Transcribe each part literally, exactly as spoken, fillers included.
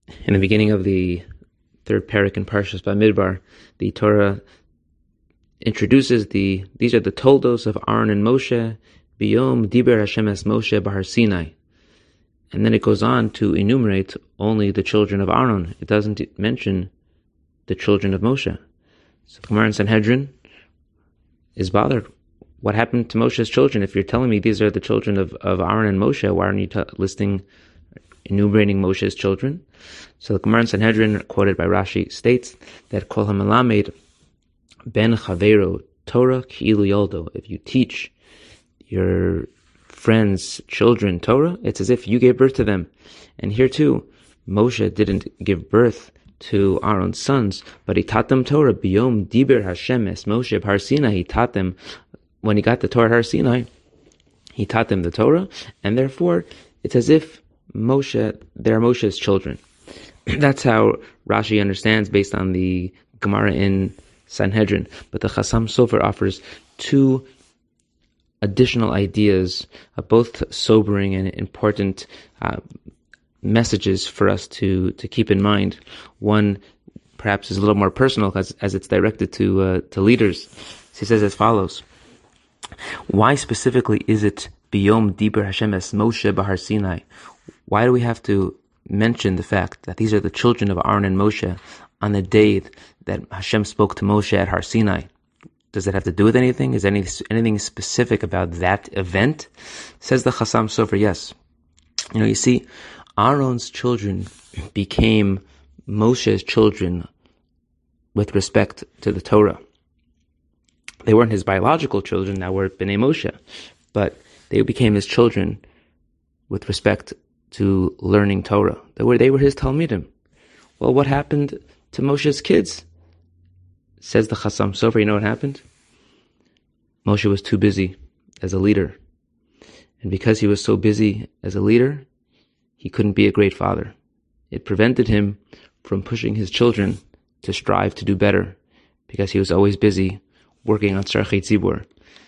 In the beginning of the third parak in Parshas Bamidbar, the Torah introduces the, these are the toldos of Aaron and Moshe, Biyom Diber Hashem es Moshe Bahar Sinai. And then it goes on to enumerate only the children of Aaron. It doesn't mention the children of Moshe. So the Gemara in Sanhedrin is bothered. What happened to Moshe's children? If you're telling me these are the children of, of Aaron and Moshe, why aren't you t- listing, enumerating Moshe's children? So the Gemara in Sanhedrin, quoted by Rashi, states that Kol HaMelamed Ben Chavero Torah Ki'ilu Yoldo. If you teach your friends' children Torah, it's as if you gave birth to them. And here too, Moshe didn't give birth to Aaron's sons, but he taught them Torah. Biyom Diber Hashem es Moshe Har Sinai. He taught them, when he got the Torah at Har Sinai, he taught them the Torah, and therefore it's as if Moshe, they're Moshe's children. That's how Rashi understands based on the Gemara in Sanhedrin. But the Chasam Sofer offers two additional ideas, uh, both sobering and important uh, messages for us to, to keep in mind. One perhaps is a little more personal as, as it's directed to uh, to leaders. He says as follows: why specifically is it Biyom Diber Hashem es Moshe Bahar Sinai? Why do we have to mention the fact that these are the children of Aaron and Moshe on the day that Hashem spoke to Moshe at Har Sinai? Does it have to do with anything? Is there any, anything specific about that event? Says the Chasam Sofer, yes. You know, you see, Aaron's children became Moshe's children with respect to the Torah. They weren't his biological children, that were Bnei Moshe, but they became his children with respect to learning Torah. They were, they were his Talmidim. Well, what happened to Moshe's kids? Says the Chasam Sofer, you know what happened? Moshe was too busy as a leader. And because he was so busy as a leader, he couldn't be a great father. It prevented him from pushing his children to strive to do better, because he was always busy working on Tzarchei Tzibur.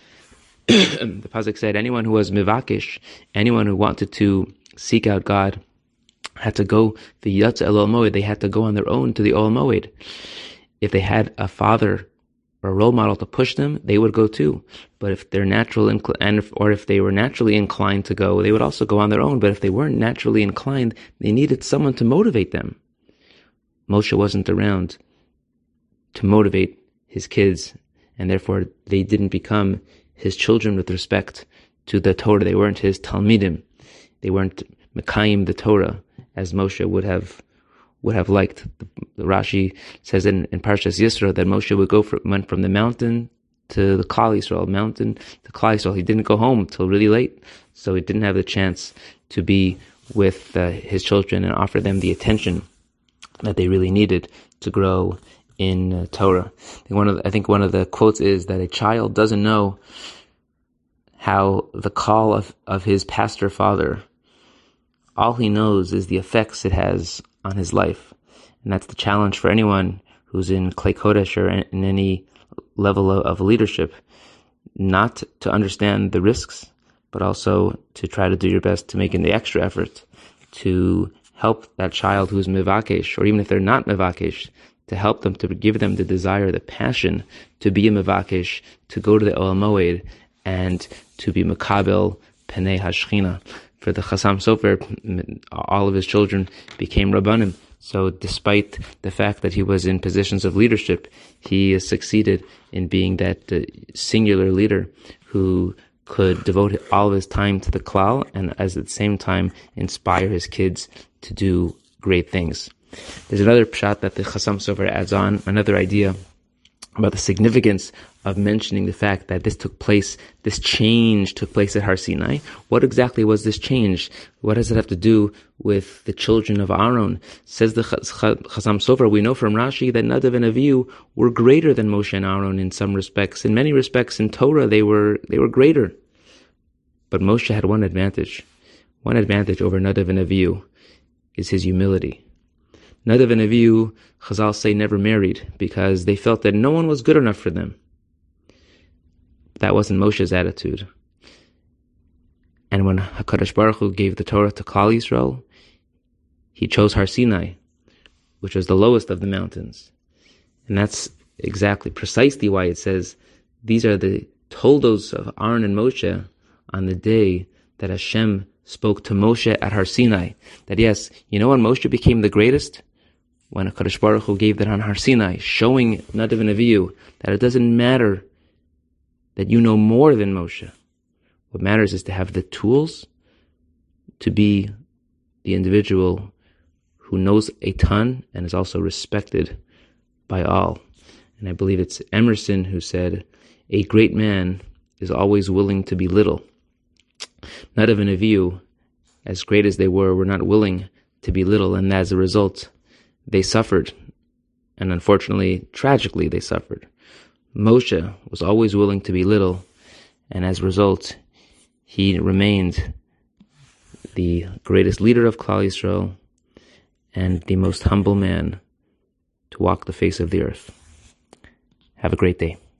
The Pasuk said, anyone who was mivakish, anyone who wanted to seek out God, had to go the Yatz El Moed. They had to go on their own to the Ol Moed. If they had a father or a role model to push them, they would go too. But if they're natural incl- and if, or if they were naturally inclined to go, they would also go on their own. But if they weren't naturally inclined, they needed someone to motivate them. Moshe wasn't around to motivate his kids, and therefore they didn't become his children with respect to the Torah. They weren't his Talmidim. They weren't Mekayim the Torah as Moshe would have would have liked. The, the Rashi says in, in Parshas Yisro that Moshe would go for, went from the mountain to the Klal Yisrael, mountain to Klal Yisrael. He didn't go home till really late, so he didn't have the chance to be with uh, his children and offer them the attention that they really needed to grow in uh, Torah. I think, one of the, I think one of the quotes is that a child doesn't know how the call of, of his pastor father, all he knows is the effects it has on his life. And that's the challenge for anyone who's in Klei Kodesh or in, in any level of, of leadership, not to understand the risks, but also to try to do your best to make in the extra effort to help that child who's mivakesh, or even if they're not mivakesh, to help them, to give them the desire, the passion to be a mivakesh, to go to the Ol Moed, and to be makabel Penei Hashchina. For the Chasam Sofer, all of his children became Rabbanim. So despite the fact that he was in positions of leadership, he succeeded in being that uh, singular leader who could devote all of his time to the Klal and as at the same time inspire his kids to do great things. There's another pshat that the Chasam Sofer adds on, another idea about the significance of mentioning the fact that this took place, this change took place at Har Sinai. What exactly was this change? What does it have to do with the children of Aaron? Says the Chasam Sofer, we know from Rashi that Nadav and Avihu were greater than Moshe and Aaron in some respects. In many respects, in Torah, they were they were greater. But Moshe had one advantage. One advantage over Nadav and Avihu is his humility. Nadav and Avihu, Chazal say, never married because they felt that no one was good enough for them. That wasn't Moshe's attitude. And when HaKadosh Baruch Hu gave the Torah to Klal Yisrael, he chose Har Sinai which was the lowest of the mountains. And that's exactly, precisely why it says these are the toldos of Aaron and Moshe on the day that Hashem spoke to Moshe at Har Sinai. That yes, you know when Moshe became the greatest? When HaKadosh Baruch Hu gave that on Har Sinai, showing Nadav and Avihu that it doesn't matter that you know more than Moshe. What matters is to have the tools to be the individual who knows a ton and is also respected by all. And I believe it's Emerson who said, a great man is always willing to be little. Nadav and Avihu, as great as they were, were not willing to be little, and as a result, they suffered. And unfortunately, tragically, they suffered. Moshe was always willing to be little, and as a result, he remained the greatest leader of Klal Yisrael and the most humble man to walk the face of the earth. Have a great day.